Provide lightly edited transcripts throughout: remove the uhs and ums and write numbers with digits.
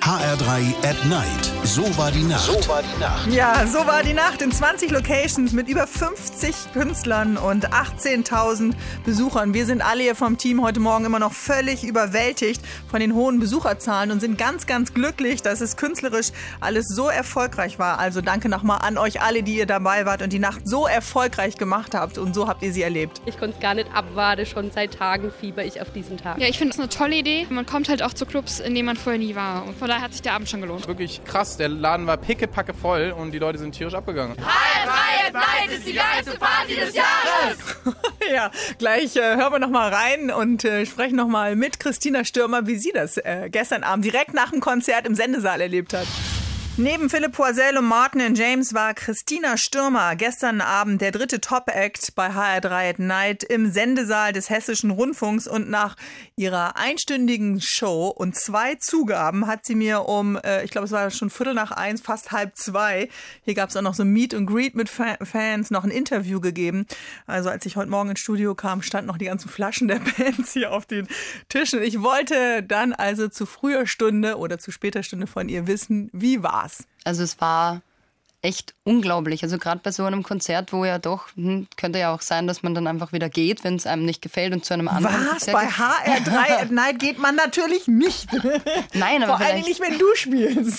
HR3 at Night. So war die Nacht. So war die Nacht. Ja, so war die Nacht in 20 Locations mit über 50 Künstlern und 18.000 Besuchern. Wir sind alle hier vom Team heute Morgen immer noch völlig überwältigt von den hohen Besucherzahlen und sind ganz, ganz glücklich, dass es künstlerisch alles so erfolgreich war. Also danke nochmal an euch alle, die ihr dabei wart und die Nacht so erfolgreich gemacht habt und so habt ihr sie erlebt. Ich konnte es gar nicht abwarten, schon seit Tagen fieber ich auf diesen Tag. Ja, ich finde das eine tolle Idee. Man kommt halt auch zu Clubs, in denen man vorher nie war. Und von daher hat sich der Abend schon gelohnt. Wirklich krass, der Laden war pickepacke voll und die Leute sind tierisch abgegangen. HR3 at Night ist die geilste Party des Jahres! Ja, gleich hören wir noch mal rein und sprechen noch mal mit Christina Stürmer, wie sie das gestern Abend direkt nach dem Konzert im Sendesaal erlebt hat. Neben Philipp Poisel und Martin & James war Christina Stürmer gestern Abend der dritte Top-Act bei HR3 at Night im Sendesaal des Hessischen Rundfunks und nach ihrer einstündigen Show und 2 Zugaben hat sie mir um, ich glaube es war schon 1:15, fast 1:30, hier gab es auch noch so ein Meet and Greet mit Fans, noch ein Interview gegeben. Also als ich heute Morgen ins Studio kam, standen noch die ganzen Flaschen der Bands hier auf den Tischen. Ich wollte dann also zu früher Stunde oder zu später Stunde von ihr wissen, wie war's? Also es war echt unglaublich. Also gerade bei so einem Konzert, wo ja doch, könnte ja auch sein, dass man dann einfach wieder geht, wenn es einem nicht gefällt und zu einem anderen Was? Konzert Bei geht. HR3 at Night geht man natürlich nicht. Nein, aber vor allem nicht, wenn du spielst.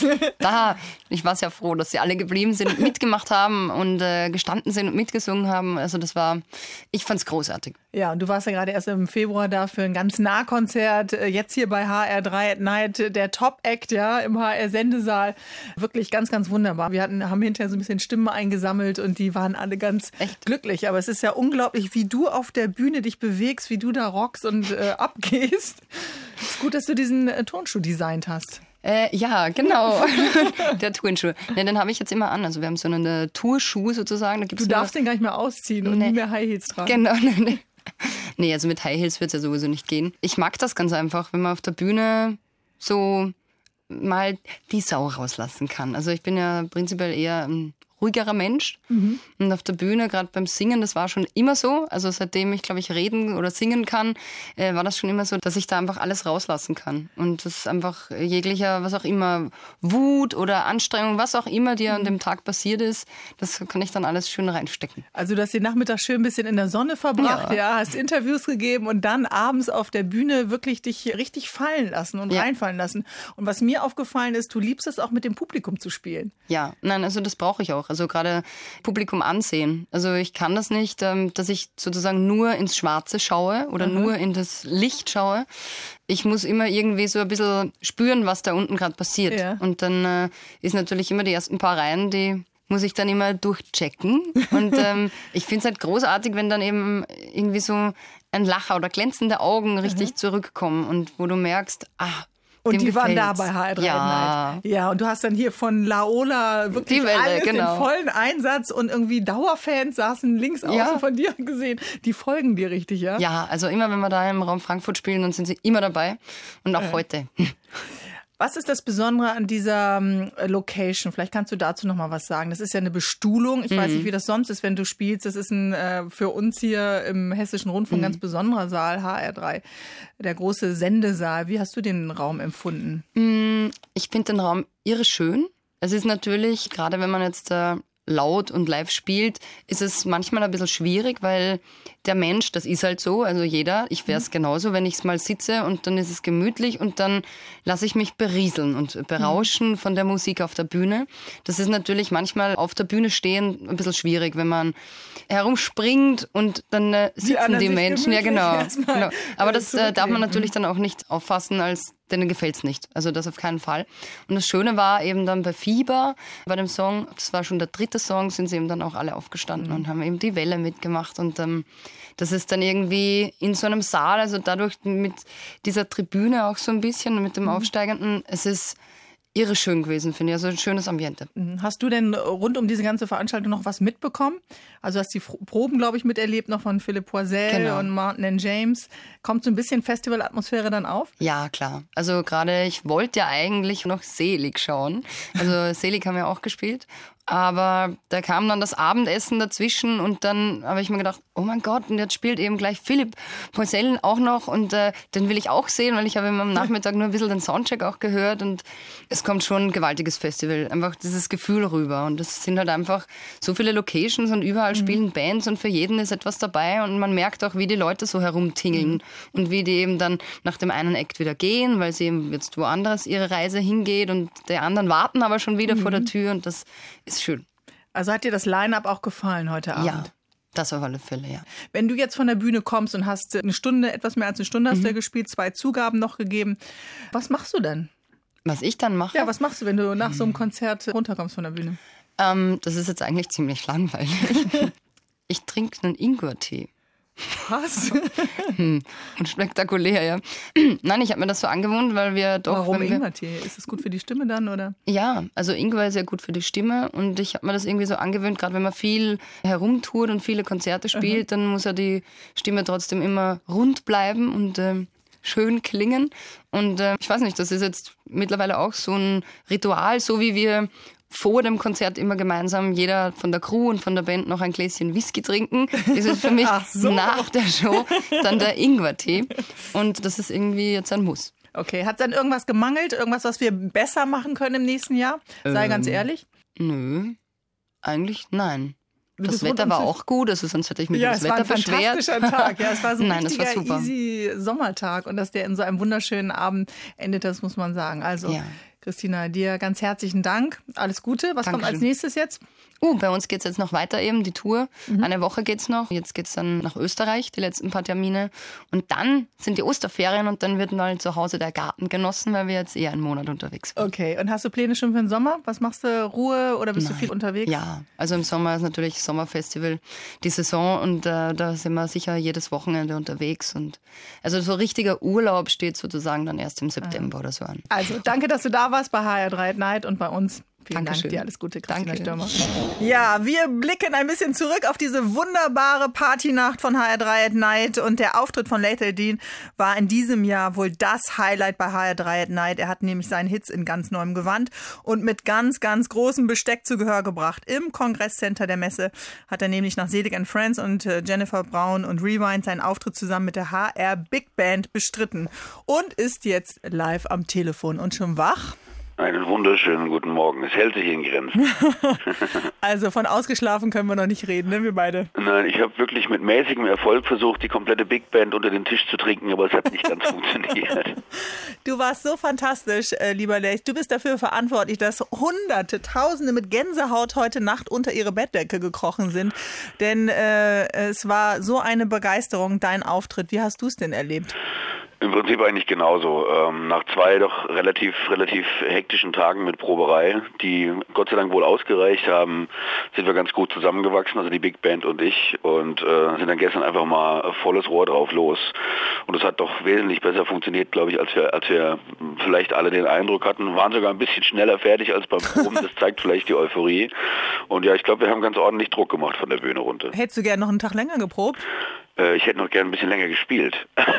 Ich war sehr froh, dass sie alle geblieben sind, mitgemacht haben und gestanden sind und mitgesungen haben. Also ich fand's großartig. Ja, und du warst ja gerade erst im Februar da für ein ganz Nahkonzert. Jetzt hier bei HR3 at Night, der Top-Act, ja, im HR-Sendesaal. Wirklich ganz, ganz wunderbar. Wir haben hinterher so ein bisschen Stimmen eingesammelt und die waren alle ganz glücklich. Aber es ist ja unglaublich, wie du auf der Bühne dich bewegst, wie du da rockst und abgehst. Es ist gut, dass du diesen Turnschuh designt hast. Ja, genau. Der Turnschuh. Ja, den habe ich jetzt immer an. Also wir haben so einen Tourschuh sozusagen. Da gibt's du darfst den gar nicht mehr ausziehen und nie mehr High Heels tragen. Genau, Nee, also mit High Heels wird es ja sowieso nicht gehen. Ich mag das ganz einfach, wenn man auf der Bühne so mal die Sau rauslassen kann. Also ich bin ja prinzipiell eher ein ruhigerer Mensch. Und auf der Bühne, gerade beim Singen, das war schon immer so. Also seitdem ich, glaube ich, reden oder singen kann, war das schon immer so, dass ich da einfach alles rauslassen kann. Und das ist einfach jeglicher, was auch immer, Wut oder Anstrengung, was auch immer dir an dem Tag passiert ist, das kann ich dann alles schön reinstecken. Also du hast den Nachmittag schön ein bisschen in der Sonne verbracht, ja, hast Interviews gegeben und dann abends auf der Bühne wirklich dich richtig fallen lassen und reinfallen lassen. Und was mir aufgefallen ist, du liebst es auch mit dem Publikum zu spielen. Ja, nein, also das brauche ich auch. Also gerade Publikum ansehen. Also ich kann das nicht, dass ich sozusagen nur ins Schwarze schaue oder nur in das Licht schaue. Ich muss immer irgendwie so ein bisschen spüren, was da unten gerade passiert. Ja. Und dann ist natürlich immer die ersten paar Reihen, die muss ich dann immer durchchecken. Und ich finde es halt großartig, wenn dann eben irgendwie so ein Lacher oder glänzende Augen richtig zurückkommen und wo du merkst, und die waren da bei HR3 Night. Ja, und du hast dann hier von Laola wirklich alles im vollen Einsatz und irgendwie Dauerfans saßen links außen von dir gesehen. Die folgen dir richtig, ja? Ja, also immer wenn wir da im Raum Frankfurt spielen, dann sind sie immer dabei. Und auch heute. Was ist das Besondere an dieser Location? Vielleicht kannst du dazu noch mal was sagen. Das ist ja eine Bestuhlung. Ich weiß nicht, wie das sonst ist, wenn du spielst. Das ist ein für uns hier im Hessischen Rundfunk ganz besonderer Saal, HR3, der große Sendesaal. Wie hast du den Raum empfunden? Ich finde den Raum irre schön. Es ist natürlich, gerade wenn man jetzt laut und live spielt, ist es manchmal ein bisschen schwierig, weil der Mensch, das ist halt so, also jeder, ich wäre es genauso, wenn ich mal sitze und dann ist es gemütlich und dann lasse ich mich berieseln und berauschen von der Musik auf der Bühne. Das ist natürlich manchmal auf der Bühne stehen ein bisschen schwierig, wenn man herumspringt und dann sitzen die Menschen. Ja, genau. Aber das darf man natürlich dann auch nicht auffassen, als denen gefällt's nicht. Also das auf keinen Fall. Und das Schöne war eben dann bei Fieber, bei dem Song, das war schon der 3. Song, sind sie eben dann auch alle aufgestanden und haben eben die Welle mitgemacht. Und das ist dann irgendwie in so einem Saal, also dadurch mit dieser Tribüne auch so ein bisschen, mit dem Aufsteigenden, es ist irre schön gewesen, finde ich. Also ein schönes Ambiente. Hast du denn rund um diese ganze Veranstaltung noch was mitbekommen? Also hast die Proben, glaube ich, miterlebt noch von Philipp Poisel und Martin & James. Kommt so ein bisschen Festivalatmosphäre dann auf? Ja, klar. Also gerade, ich wollte ja eigentlich noch Selig schauen. Also Selig haben ja auch gespielt. Aber da kam dann das Abendessen dazwischen und dann habe ich mir gedacht, oh mein Gott, und jetzt spielt eben gleich Philipp Poisel auch noch und den will ich auch sehen, weil ich habe am Nachmittag nur ein bisschen den Soundcheck auch gehört und es kommt schon ein gewaltiges Festival, einfach dieses Gefühl rüber und es sind halt einfach so viele Locations und überall spielen Bands und für jeden ist etwas dabei und man merkt auch, wie die Leute so herumtingeln und wie die eben dann nach dem einen Act wieder gehen, weil sie eben jetzt woanders ihre Reise hingeht und die anderen warten aber schon wieder vor der Tür und das ist schön. Also hat dir das Line-Up auch gefallen heute Abend? Ja, das auf alle Fälle, ja. Wenn du jetzt von der Bühne kommst und hast eine Stunde, etwas mehr als eine Stunde hast du ja gespielt, 2 Zugaben noch gegeben. Was machst du denn? Was ich dann mache? Ja, was machst du, wenn du nach so einem Konzert runterkommst von der Bühne? Das ist jetzt eigentlich ziemlich langweilig. Ich trinke einen Ingwertee. Was? Und spektakulär, ja. Nein, ich habe mir das so angewohnt, weil wir doch... Warum Ingwertee? Ist das gut für die Stimme dann, oder? Ja, also Ingwer ist ja gut für die Stimme und ich habe mir das irgendwie so angewöhnt, gerade wenn man viel herumtourt und viele Konzerte spielt, dann muss ja die Stimme trotzdem immer rund bleiben und schön klingen. Und ich weiß nicht, das ist jetzt mittlerweile auch so ein Ritual, so wie wir vor dem Konzert immer gemeinsam, jeder von der Crew und von der Band noch ein Gläschen Whisky trinken. Das ist für mich nach der Show dann der Ingwertee. Und das ist irgendwie jetzt ein Muss. Okay, hat dann irgendwas gemangelt? Irgendwas, was wir besser machen können im nächsten Jahr? Sei ganz ehrlich. Nö, eigentlich nein. Das Wetter war auch gut, also sonst hätte ich mich über das Wetter beschwert. Ja, es war ein fantastischer Tag. Ja, es war so ein Nein, richtiger easy Sommertag und dass der in so einem wunderschönen Abend endet, das muss man sagen. Also Christina, dir ganz herzlichen Dank. Alles Gute. Was kommt als nächstes jetzt? Bei uns geht's jetzt noch weiter eben, die Tour. Eine Woche geht's noch. Jetzt geht's dann nach Österreich, die letzten paar Termine. Und dann sind die Osterferien und dann wird mal zu Hause der Garten genossen, weil wir jetzt eher einen Monat unterwegs sind. Okay, und hast du Pläne schon für den Sommer? Was machst du? Ruhe oder bist du viel unterwegs? Ja, also im Sommer ist natürlich Sommerfestival die Saison und da sind wir sicher jedes Wochenende unterwegs. Und also so richtiger Urlaub steht sozusagen dann erst im September oder so an. Also danke, dass du da warst bei HR3 at Night und bei uns. Vielen Dankeschön. Dank dir, alles Gute, Christina Stürmer. Ja, wir blicken ein bisschen zurück auf diese wunderbare Partynacht von HR3 at Night und der Auftritt von Laith El-Deen war in diesem Jahr wohl das Highlight bei HR3 at Night. Er hat nämlich seinen Hits in ganz neuem Gewand und mit ganz, ganz großem Besteck zu Gehör gebracht. Im Kongresscenter der Messe hat er nämlich nach Selig & Friends und Jennifer Brown und Rewind seinen Auftritt zusammen mit der HR Big Band bestritten und ist jetzt live am Telefon und schon wach. Einen wunderschönen guten Morgen. Es hält sich in Grenzen. Also von ausgeschlafen können wir noch nicht reden, ne, wir beide? Nein, ich habe wirklich mit mäßigem Erfolg versucht, die komplette Big Band unter den Tisch zu trinken, aber es hat nicht ganz funktioniert. Du warst so fantastisch, lieber Laith. Du bist dafür verantwortlich, dass Hunderte, Tausende mit Gänsehaut heute Nacht unter ihre Bettdecke gekrochen sind. Denn es war so eine Begeisterung, dein Auftritt. Wie hast du es denn erlebt? Im Prinzip eigentlich genauso. Nach 2 doch relativ hektischen Tagen mit Proberei, die Gott sei Dank wohl ausgereicht haben, sind wir ganz gut zusammengewachsen, also die Big Band und ich, und sind dann gestern einfach mal volles Rohr drauf los. Und es hat doch wesentlich besser funktioniert, glaube ich, als wir vielleicht alle den Eindruck hatten. Waren sogar ein bisschen schneller fertig als beim Proben, das zeigt vielleicht die Euphorie. Und ja, ich glaube, wir haben ganz ordentlich Druck gemacht von der Bühne runter. Hättest du gerne noch einen Tag länger geprobt? Ich hätte noch gerne ein bisschen länger gespielt.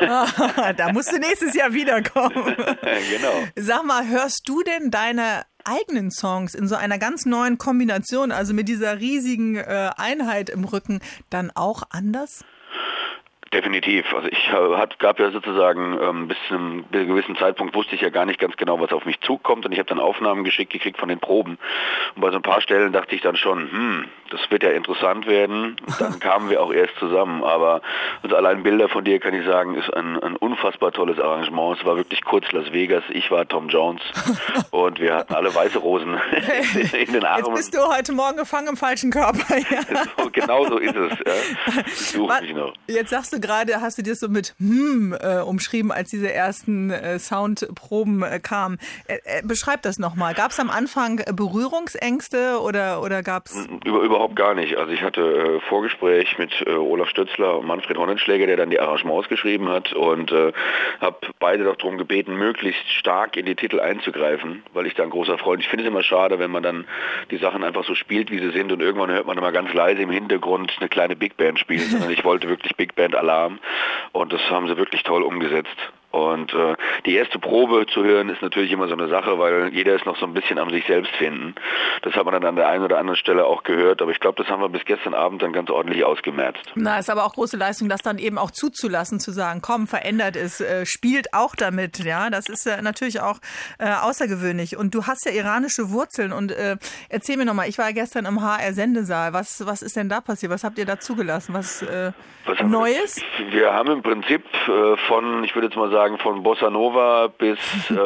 Da musst du nächstes Jahr wiederkommen. Genau. Sag mal, hörst du denn deine eigenen Songs in so einer ganz neuen Kombination, also mit dieser riesigen Einheit im Rücken, dann auch anders? Definitiv. Also gab ja sozusagen bis zu einem gewissen Zeitpunkt wusste ich ja gar nicht ganz genau, was auf mich zukommt, und ich habe dann Aufnahmen gekriegt von den Proben. Und bei so ein paar Stellen dachte ich dann schon, das wird ja interessant werden. Und dann kamen wir auch erst zusammen. Aber also allein Bilder von dir, kann ich sagen, ist ein unfassbar tolles Arrangement. Es war wirklich kurz Las Vegas. Ich war Tom Jones und wir hatten alle weiße Rosen in den Armen. Jetzt bist du heute Morgen gefangen im falschen Körper. Ja. Genau so ist es. Ja. Ich suche mich noch. Jetzt sagst du gerade, hast du dir so mit umschrieben, als diese ersten Soundproben kamen. Beschreib das nochmal. Gab es am Anfang Berührungsängste oder gab es... Überhaupt gar nicht. Also ich hatte Vorgespräch mit Olaf Stötzler und Manfred Honnenschläger, der dann die Arrangements geschrieben hat, und habe beide doch darum gebeten, möglichst stark in die Titel einzugreifen, weil ich da ein großer Freund. Ich finde es immer schade, wenn man dann die Sachen einfach so spielt, wie sie sind, und irgendwann hört man immer ganz leise im Hintergrund eine kleine Big Band spielen, sondern ich wollte wirklich Big Band Alarm, und das haben sie wirklich toll umgesetzt. Und die erste Probe zu hören ist natürlich immer so eine Sache, weil jeder ist noch so ein bisschen am sich selbst finden. Das hat man dann an der einen oder anderen Stelle auch gehört, aber ich glaube, das haben wir bis gestern Abend dann ganz ordentlich ausgemerzt. Na, ist aber auch große Leistung, das dann eben auch zuzulassen, zu sagen, komm, verändert es, spielt auch damit, ja, das ist natürlich auch außergewöhnlich. Und du hast ja iranische Wurzeln und erzähl mir nochmal, ich war ja gestern im HR-Sendesaal, was ist denn da passiert, was habt ihr da zugelassen, was Neues? Wir haben im Prinzip ich würde jetzt mal sagen, von Bossa Nova bis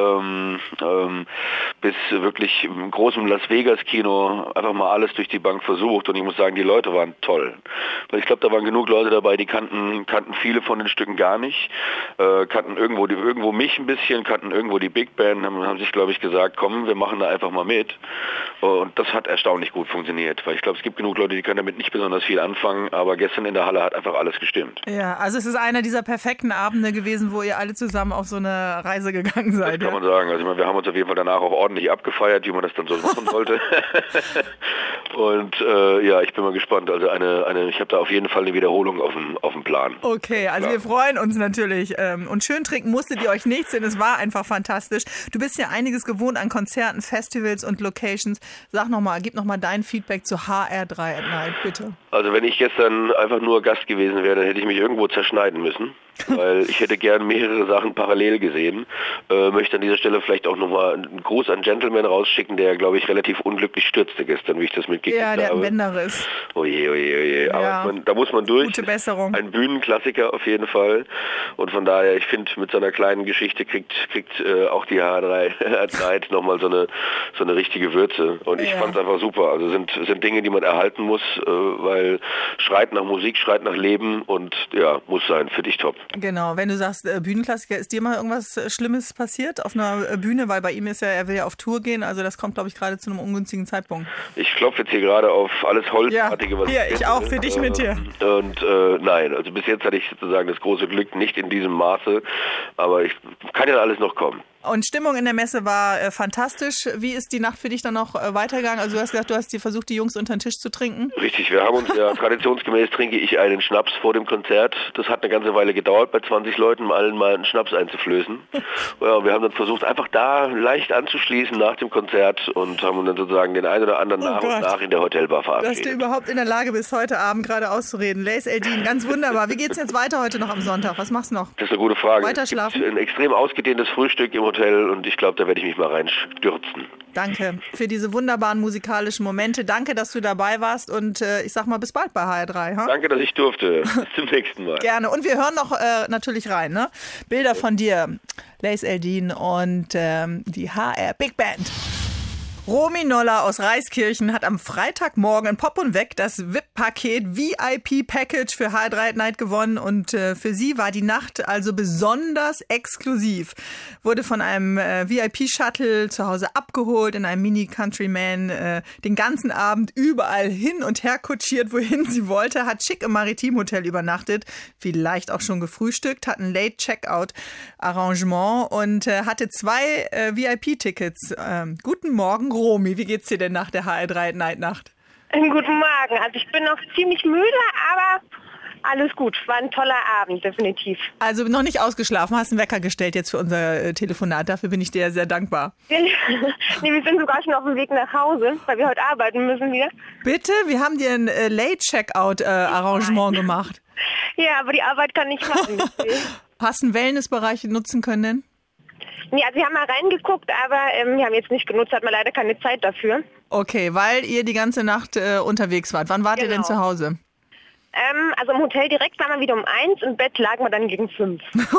wirklich im großen Las Vegas Kino einfach mal alles durch die Bank versucht und ich muss sagen, die Leute waren toll. Weil ich glaube, da waren genug Leute dabei, die kannten viele von den Stücken gar nicht, kannten irgendwo mich ein bisschen, kannten irgendwo die Big Band, haben sich, glaube ich, gesagt, komm, wir machen da einfach mal mit. Und das hat erstaunlich gut funktioniert, weil ich glaube, es gibt genug Leute, die können damit nicht besonders viel anfangen, aber gestern in der Halle hat einfach alles gestimmt. Ja, also es ist einer dieser perfekten Abende gewesen, wo ihr alle zusammen auf so eine Reise gegangen seid. Das kann man sagen. Also ich meine, wir haben uns auf jeden Fall danach auch ordentlich abgefeiert, wie man das dann so machen sollte. Und ich bin mal gespannt. Also ich habe da auf jeden Fall eine Wiederholung auf dem Plan. Okay, also wir freuen uns natürlich. Und schön trinken musstet ihr euch nichts, denn es war einfach fantastisch. Du bist ja einiges gewohnt an Konzerten, Festivals und Locations. Gib nochmal dein Feedback zu HR3 at Night, bitte. Also wenn ich gestern einfach nur Gast gewesen wäre, dann hätte ich mich irgendwo zerschneiden müssen. Weil ich hätte gern mehrere Sachen parallel gesehen. Möchte an dieser Stelle vielleicht auch nochmal einen Gruß an Gentleman rausschicken, der, glaube ich, relativ unglücklich stürzte gestern, wie ich das mitgekriegt habe. Ja, der hat einen Bänderriss. Oje. Ja. Aber da muss man durch. Gute Besserung. Ein Bühnenklassiker auf jeden Fall. Und von daher, ich finde, mit so einer kleinen Geschichte kriegt auch die HR3 nochmal so eine richtige Würze. Und ich fand es einfach super. Also sind Dinge, die man erhalten muss, weil schreit nach Musik, schreit nach Leben und muss sein. Für dich top. Genau, wenn du sagst Bühnenklassiker, ist dir mal irgendwas Schlimmes passiert auf einer Bühne? Weil bei ihm er will ja auf Tour gehen, also das kommt, glaube ich, gerade zu einem ungünstigen Zeitpunkt. Ich klopfe jetzt hier gerade auf alles Holzartige, was ich auch, für dich mit dir. Und nein, also bis jetzt hatte ich sozusagen das große Glück, nicht in diesem Maße, aber kann ja alles noch kommen. Und Stimmung in der Messe war fantastisch. Wie ist die Nacht für dich dann noch weitergegangen? Also du hast gesagt, du hast versucht, die Jungs unter den Tisch zu trinken. Richtig, wir haben uns traditionsgemäß trinke ich einen Schnaps vor dem Konzert. Das hat eine ganze Weile gedauert, bei 20 Leuten allen mal einen Schnaps einzuflößen. Ja, wir haben dann versucht, einfach da leicht anzuschließen nach dem Konzert und haben dann sozusagen den einen oder anderen nach und nach in der Hotelbar verabschiedet. Dass du überhaupt in der Lage bist, heute Abend gerade auszureden. Lace Eldin, ganz wunderbar. Wie geht's jetzt weiter heute noch am Sonntag? Was machst du noch? Das ist eine gute Frage. Weiter schlafen? Ein extrem ausgedehntes Frühstück im Hotel und ich glaube, da werde ich mich mal reinstürzen. Danke für diese wunderbaren musikalischen Momente. Danke, dass du dabei warst und ich sag mal bis bald bei HR3. Ha? Danke, dass ich durfte. Bis zum nächsten Mal. Gerne. Und wir hören noch natürlich rein. Ne? Bilder von dir, Lace Eldin und die HR Big Band. Romy Noller aus Reiskirchen hat am Freitagmorgen in Pop und Weg das VIP-Paket VIP-Package für HR3 at Night gewonnen und für sie war die Nacht also besonders exklusiv. Wurde von einem VIP-Shuttle zu Hause abgeholt, in einem Mini-Countryman den ganzen Abend überall hin und her kutschiert, wohin sie wollte, hat schick im Maritim-Hotel übernachtet, vielleicht auch schon gefrühstückt, hat ein Late-Checkout-Arrangement und hatte 2 VIP-Tickets. Guten Morgen, Romy, wie geht's dir denn nach der HR3 at Night Nacht? Guten Morgen. Also ich bin noch ziemlich müde, aber alles gut. War ein toller Abend, definitiv. Also noch nicht ausgeschlafen, hast einen Wecker gestellt jetzt für unser Telefonat. Dafür bin ich dir sehr dankbar. Nee, wir sind sogar schon auf dem Weg nach Hause, weil wir heute arbeiten müssen wieder. Bitte? Wir haben dir ein Late-Checkout-Arrangement gemacht. Ja, aber die Arbeit kann ich machen. Hast du einen Wellnessbereich nutzen können? Ja, wir haben mal reingeguckt, aber wir haben jetzt nicht genutzt, hat man leider keine Zeit dafür. Okay, weil ihr die ganze Nacht unterwegs wart. Wann wart ihr denn zu Hause? Also im Hotel direkt waren wir wieder um 1, im Bett lagen wir dann gegen 5.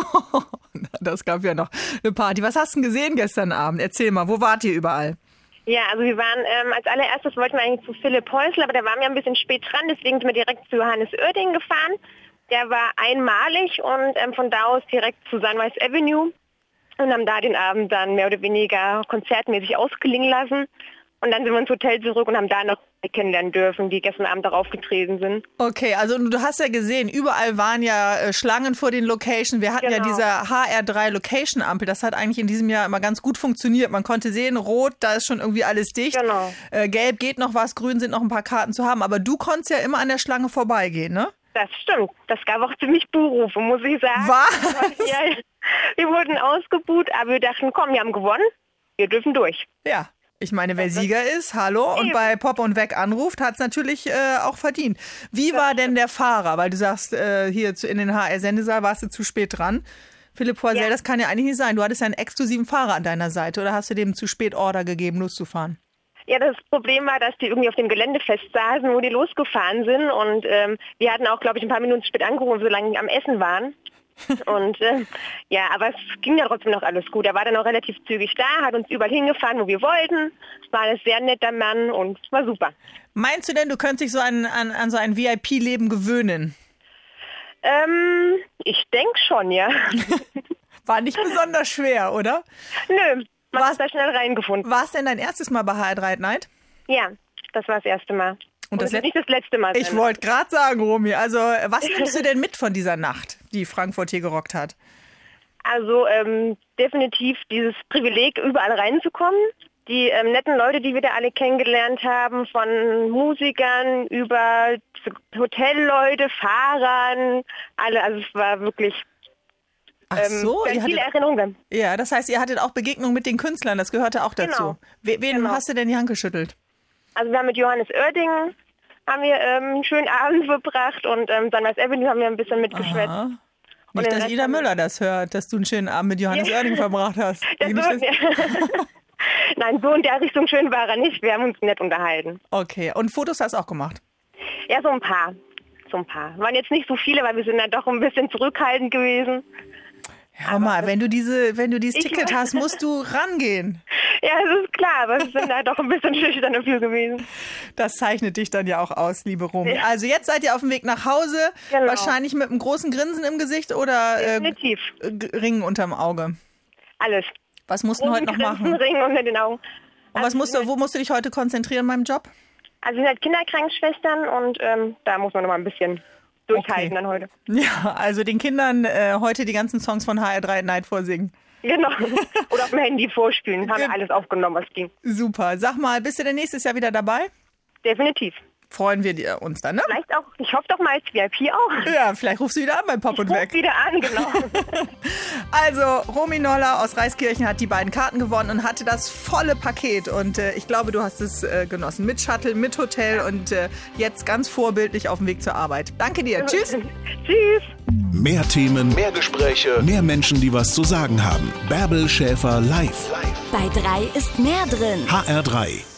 Das gab ja noch eine Party. Was hast du denn gesehen gestern Abend? Erzähl mal, wo wart ihr überall? Ja, also wir waren, als allererstes wollten wir eigentlich zu Philipp Häusl, aber der war mir ein bisschen spät dran, deswegen sind wir direkt zu Johannes Oerding gefahren. Der war einmalig und von da aus direkt zu Sunrise Avenue. Und haben da den Abend dann mehr oder weniger konzertmäßig ausklingen lassen. Und dann sind wir ins Hotel zurück und haben da noch kennenlernen dürfen, die gestern Abend darauf getreten sind. Okay, also du hast ja gesehen, überall waren ja Schlangen vor den Locations. Wir hatten ja diese HR3 Location-Ampel. Das hat eigentlich in diesem Jahr immer ganz gut funktioniert. Man konnte sehen, rot, da ist schon irgendwie alles dicht. Genau. Gelb geht noch was, grün sind noch ein paar Karten zu haben. Aber du konntest ja immer an der Schlange vorbeigehen, ne? Das stimmt. Das gab auch ziemlich Buhrufe, muss ich sagen. Was? Ja, wir wurden ausgebuht, aber wir dachten, komm, wir haben gewonnen, wir dürfen durch. Ja, ich meine, wer Sieger ist, hallo, und bei Pop und Weg anruft, hat es natürlich auch verdient. Wie war denn der Fahrer? Weil du sagst, hier in den HR-Sendesaal warst du zu spät dran. Philipp Poisel, das kann ja eigentlich nicht sein. Du hattest ja einen exklusiven Fahrer an deiner Seite, oder hast du dem zu spät Order gegeben, loszufahren? Ja, das Problem war, dass die irgendwie auf dem Gelände festsaßen, wo die losgefahren sind. Und wir hatten auch, glaube ich, ein paar Minuten spät angerufen, solange die am Essen waren. Und ja, aber es ging ja trotzdem noch alles gut. Er war dann auch relativ zügig da, hat uns überall hingefahren, wo wir wollten. War ein sehr netter Mann und war super. Meinst du denn, du könntest dich so an so ein VIP-Leben gewöhnen? Ich denke schon, ja. War nicht besonders schwer, oder? Nö, man hat da schnell reingefunden. War es denn dein erstes Mal bei HR3 at Night? Ja, das war das erste Mal. Und das wird nicht das letzte Mal sein. Ich wollte gerade sagen, Romy, also was nimmst du denn mit von dieser Nacht, die Frankfurt hier gerockt hat? Also definitiv dieses Privileg, überall reinzukommen. Die netten Leute, die wir da alle kennengelernt haben, von Musikern über Hotelleute, Fahrern, alle. Also es war wirklich viele Erinnerungen. Ja, das heißt, ihr hattet auch Begegnungen mit den Künstlern, das gehörte auch dazu. Genau. Wen hast du denn die Hand geschüttelt? Also wir haben mit Johannes Oerding haben wir einen schönen Abend verbracht und Sunrise Avenue haben wir ein bisschen mitgeschwätzt. Nicht, dass Ida Müller das hört, dass du einen schönen Abend mit Johannes Oerding verbracht hast. Nein, so in der Richtung schön war er nicht. Wir haben uns nett unterhalten. Okay, und Fotos hast du auch gemacht? Ja, so ein paar. Waren jetzt nicht so viele, weil wir sind dann doch ein bisschen zurückhaltend gewesen. Hör mal, wenn du dieses Ticket hast, musst du rangehen. Ja, das ist klar, aber wir sind da doch ein bisschen schüchtern dafür gewesen. Das zeichnet dich dann ja auch aus, liebe Romy. Ja. Also jetzt seid ihr auf dem Weg nach Hause, wahrscheinlich mit einem großen Grinsen im Gesicht oder Ringen unterm Auge? Alles. Was musst du heute noch machen? Ringen unter den Augen. Und wo musst du dich heute konzentrieren beim Job? Also wir sind halt Kinderkrankenschwestern und da muss man noch mal ein bisschen durchhalten dann heute. Ja, also den Kindern heute die ganzen Songs von HR3 at Night vorsingen. Genau. Oder auf dem Handy vorspielen. Haben wir alles aufgenommen, was ging. Super. Sag mal, bist du denn nächstes Jahr wieder dabei? Definitiv. Freuen wir uns dann, ne? Vielleicht auch, ich hoffe doch mal als VIP auch. Ja, vielleicht rufst du wieder an bei Pop und Weg. Wieder an, genau. Also, Romy Noller aus Reiskirchen hat die beiden Karten gewonnen und hatte das volle Paket. Und ich glaube, du hast es genossen. Mit Shuttle, mit Hotel und jetzt ganz vorbildlich auf dem Weg zur Arbeit. Danke dir. Tschüss. Tschüss. Mehr Themen, mehr Gespräche, mehr Menschen, die was zu sagen haben. Bärbel Schäfer live. Bei 3 ist mehr drin. HR3.